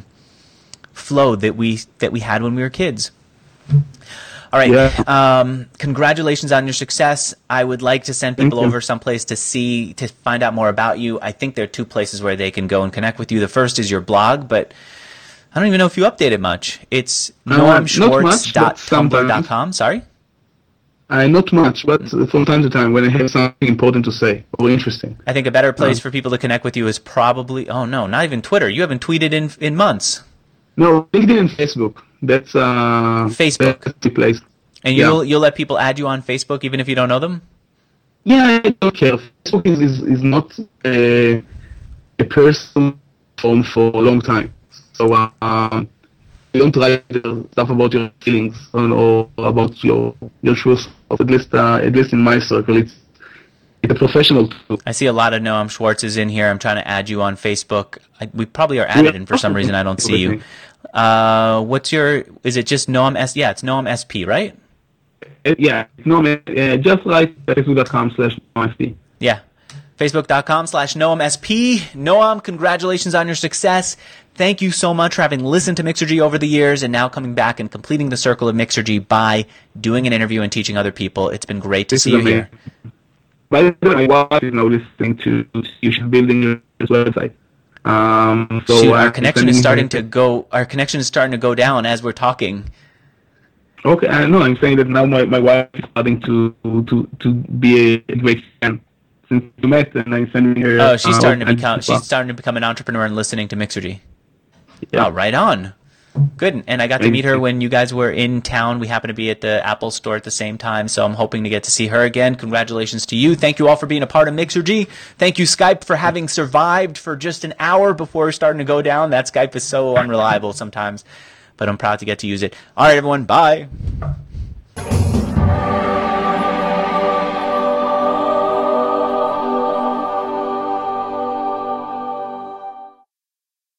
flow that we had when we were kids. All right. Yeah. Congratulations on your success. I would like to send people over someplace to find out more about you. I think there are two places where they can go and connect with you. The first is your blog, but I don't even know if you update it much. It's noamschwartz.tumblr.com. Sorry? Not much, but from time to time when I have something important to say or interesting. I think a better place for people to connect with you is probably, oh no, not even Twitter. You haven't tweeted in months. No, LinkedIn and Facebook. That's Facebook. That's the place. And you'll let people add you on Facebook even if you don't know them? Yeah, I don't care. Facebook is not a personal phone for a long time. So you don't write stuff about your feelings or about your truth. At least in my circle, it's a professional tool. I see a lot of Noam Schwartz is in here. I'm trying to add you on Facebook. We probably are added, and for some reason I don't see you. Is it just Noam S? Yeah, it's Noam SP, right? Yeah, Noam. Just like facebook.com/NoamSP. Yeah, facebook.com/NoamSP. Noam, congratulations on your success. Thank you so much for having listened to Mixergy over the years and now coming back and completing the circle of Mixergy by doing an interview and teaching other people. It's been great to see you here. By the way, my wife is now listening to you should building your website. So our connection is starting to go. Our connection is starting to go down as we're talking. Okay, no, I'm saying that now my wife is starting to be a great fan since you met, and I'm sending her. Oh, she's starting to become an entrepreneur and listening to Mixergy. Yeah. Oh, right on. Good. And I got to meet her when you guys were in town. We happened to be at the Apple store at the same time, so I'm hoping to get to see her again. Congratulations to you. Thank you all for being a part of Mixergy. Thank you, Skype, for having survived for just an hour before starting to go down. That Skype is so unreliable sometimes, but I'm proud to get to use it. All right, everyone. Bye.